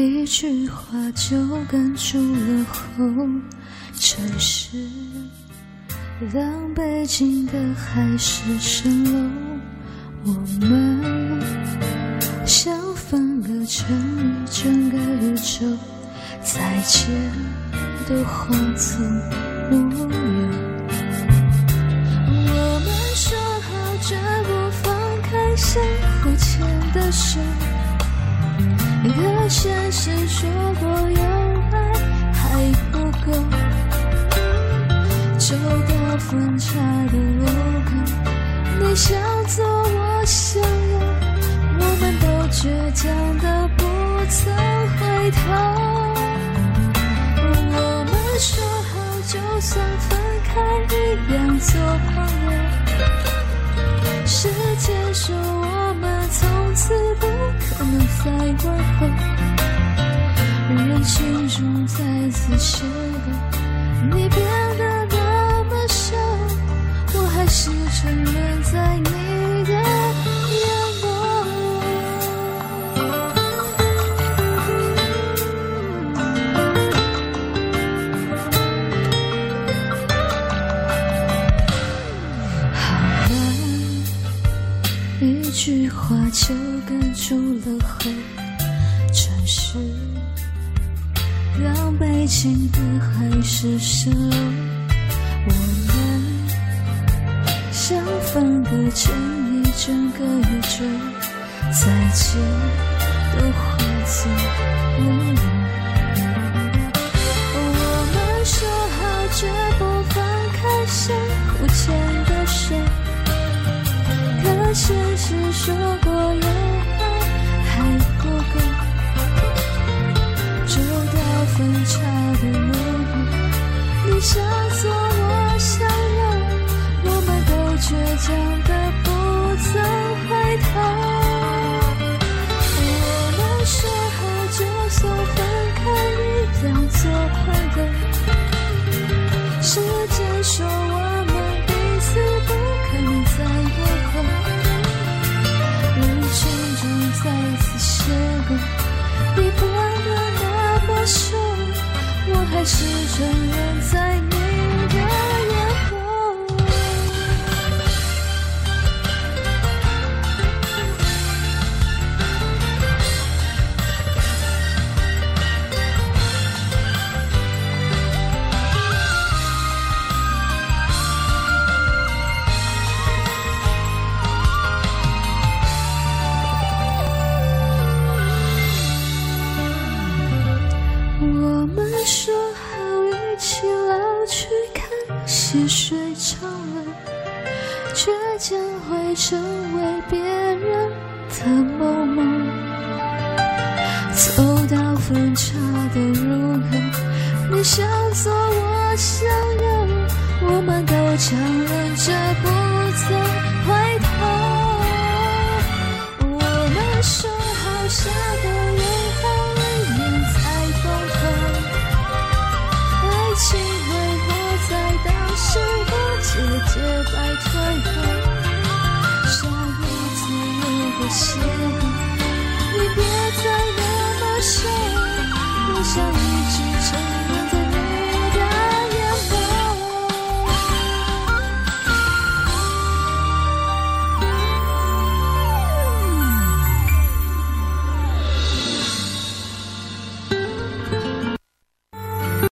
一句话就哽住了喉。城市让北京的海市蜃楼，我们像分割成一整个宇宙，再见都化作乌有。我们说好绝不放开相互牵的手，可现实说过有爱还不够，走到分岔的路口，你想左我想右，我们都倔强的不曾回头。我们说好就算分开一样做朋友，时间说我们从此不可能再问候，人群中再次邂逅，你变得那么瘦，我还是沉沦在你的眼眸。好了，一句话就哽住了喉。城市让北京的海市蜃楼，我们像分割成一整个宇宙，再见都化作乌有。我们说好绝不放开相互牵的手，可现实说过有爱还不够，走到分岔的路口，你向左我向右，我们都倔强的不曾回头。我们说好就算分开一样做朋友，时间说我们彼此不可能再问候，人群中再次邂逅，你变得那么瘦，我还是沉沦在你的眼眸。我们说好一起老去，看细水长流，却将会成为别人的某某。走到分岔的路口，你向左我向右，我们都强忍着不曾回头。我们说好下个月好一年才通透，爱情挥霍在当时的节节败退后，下个自由的邂逅，你别再那么瘦，我想